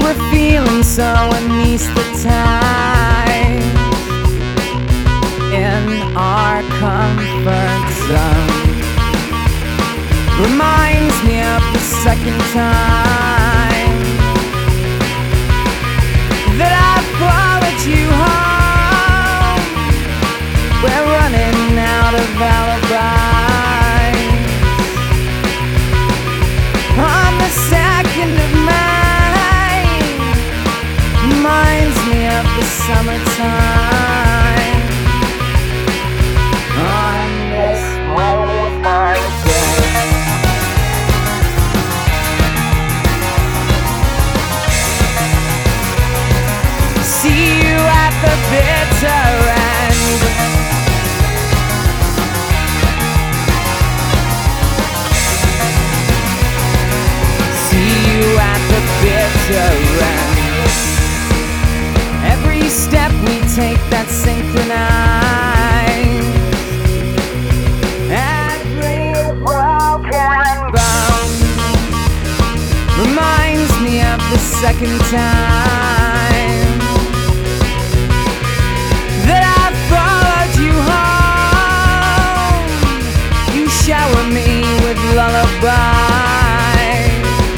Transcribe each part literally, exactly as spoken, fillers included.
We're feeling so anesthetized in our comfort zone. Reminds me of the second time that I followed you home. We're running out of alibis on the second of May. Reminds me of the summertime on this wonderful day. See you at the bitter end. See you at the bitter end. Every step we take that's synchronized, every broken bone reminds me of the second time that I followed you home. You shower me with lullabies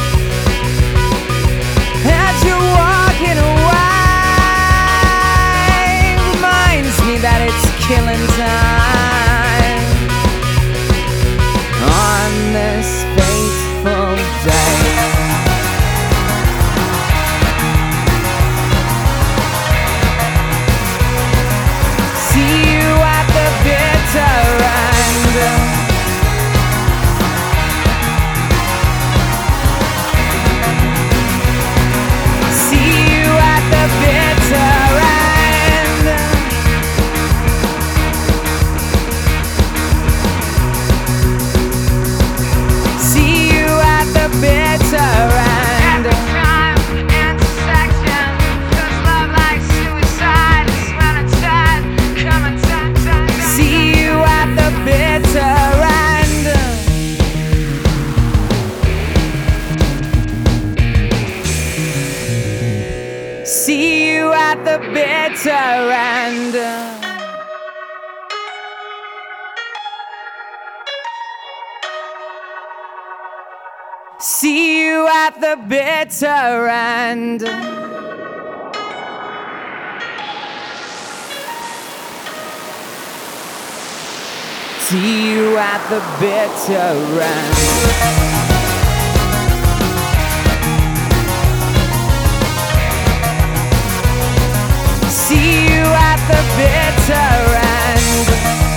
as you're walking away. Reminds me that it's killing time on this fateful day. See you at the bitter end. See you at the bitter end. See you at the bitter end. See you at the bitter end. See you at the bitter end. See you at the bitter end. See you at the bitter end.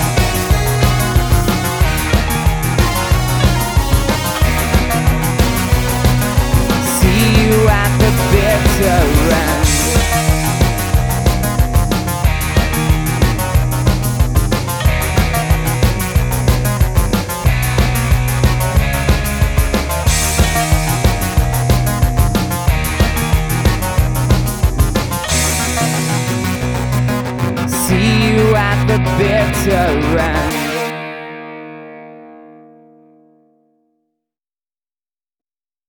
See you at the bitter end. See you at the bitter end.